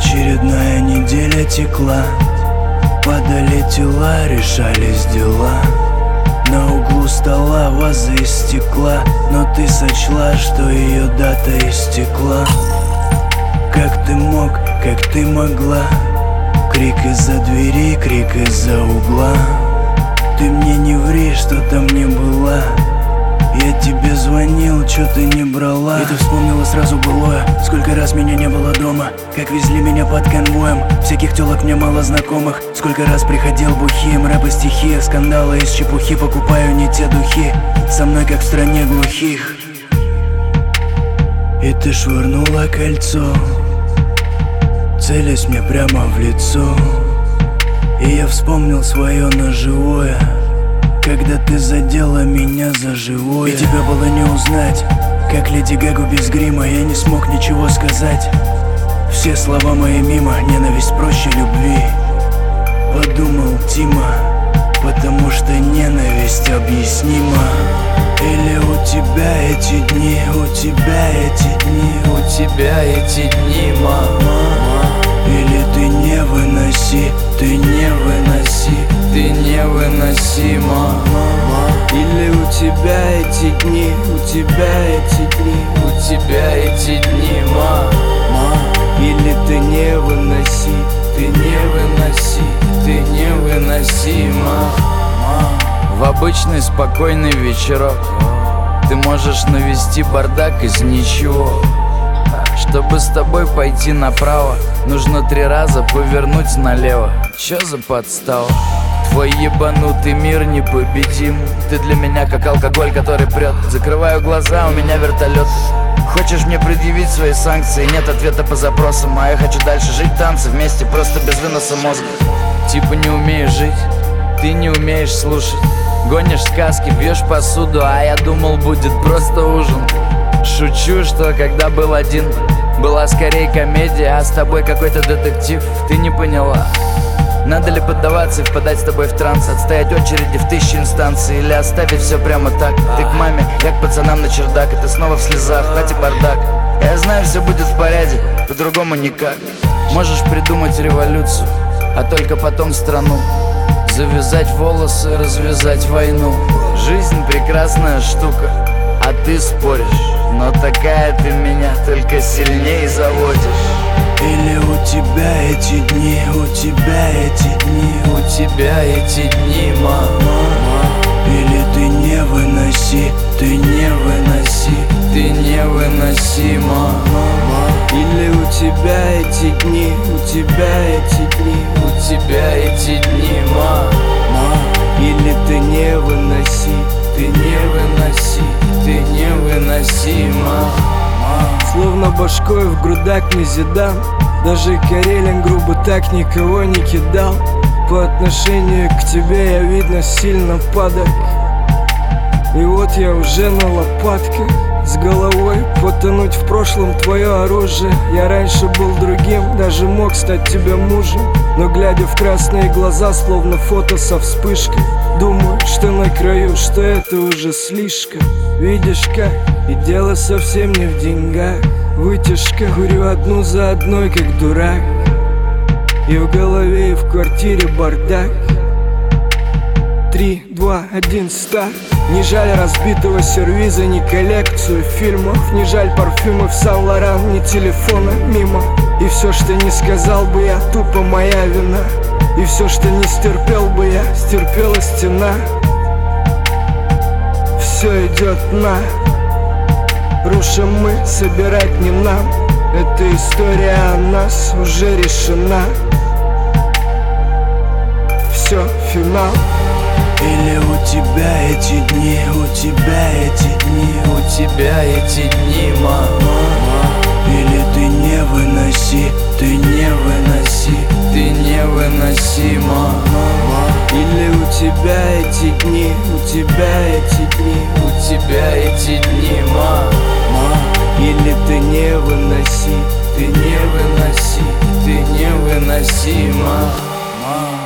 Очередная неделя текла, падали тела, решались дела. На углу стола ваза из стекла, но ты сочла, что ее дата истекла. Как ты мог, как ты могла? Крик из-за двери, крик из-за угла. Ты мне не ври, что там не была. Я тебе звонил, чё ты не брала? И ты вспомнила сразу былое. Сколько раз меня не было дома, как везли меня под конвоем. Всяких тёлок мне мало знакомых. Сколько раз приходил бухим, рэп и стихи, скандалы из чепухи. Покупаю не те духи, со мной как в стране глухих. И ты швырнула кольцо, целясь мне прямо в лицо. И я вспомнил свое ножевое, когда ты задела меня за живое. И тебя было не узнать, как Леди Гагу без грима. Я не смог ничего сказать, все слова мои мимо. Ненависть проще любви, подумал Тима, потому что ненависть объяснима. Или у тебя эти дни, у тебя эти дни, у тебя эти дни, мама. Или ты не выноси, ты не выноси, ты не выносима. Или у тебя эти дни, у тебя эти дни, у тебя эти дни, мама. Или ты не выноси, ты не выноси, ты не выносима. В обычный спокойный вечерок ты можешь навести бардак из ничего. Чтобы с тобой пойти направо, нужно 3 раза повернуть налево. Чё за подстава? Твой ебанутый мир непобедим. Ты для меня как алкоголь, который прет. Закрываю глаза, у меня вертолет. Хочешь мне предъявить свои санкции? Нет ответа по запросам, а я хочу дальше жить танцы вместе, просто без выноса мозга. Типа не умеешь жить, ты не умеешь слушать. Гонишь сказки, бьешь посуду, а я думал, будет просто ужин. Шучу, что когда был один, была скорее комедия, а с тобой какой-то детектив. Ты не поняла, надо ли поддаваться и впадать с тобой в транс, отстоять очереди в 1000 инстанций или оставить все прямо так. Ты к маме, я к пацанам на чердак, и ты снова в слезах, в хате бардак. Я знаю, все будет в порядке, по-другому никак. Можешь придумать революцию, а только потом страну. Завязать волосы, развязать войну. Жизнь прекрасная штука, а ты споришь, но такая ты меня только сильнее заводишь. Или у тебя эти дни, у тебя эти дни, у тебя эти дни, мама. Или ты не выноси, ты не выноси, ты не выносима. Или у тебя эти дни, у тебя эти дни, у тебя эти дни, мама. Или ты не выноси, ты не выноси, ты не выносима. Словно башкой в грудак не зидан. Даже Карелин грубо так никого не кидал. По отношению к тебе я, видно, сильно падок. И вот я уже на лопатках, с головой потонуть в прошлом твое оружие. Я раньше был другим, даже мог стать тебе мужем. Но глядя в красные глаза, словно фото со вспышкой, думаю, что на краю, что это уже слишком. Видишь как, и дело совсем не в деньгах. Вытяжка, курю одну за одной, как дурак. И в голове, и в квартире бардак. 3, 2, 1, старт. Не жаль разбитого сервиза, ни коллекцию фильмов. Не жаль парфюмов Сан-Лоран, ни телефона мимо. И все, что не сказал бы я, тупо моя вина. И все, что не стерпел бы я, стерпела стена. Все идет на рушим мы, собирать не нам. Эта история о нас уже решена. Все, финал. Или у тебя эти дни, у тебя эти дни, у тебя эти дни, мама. Или ты не выноси, ты не выноси, ты не выносима. Или у тебя эти дни, у тебя эти дни, у тебя эти дни, мама. Или ты не выноси, ты не выноси, ты не выносима.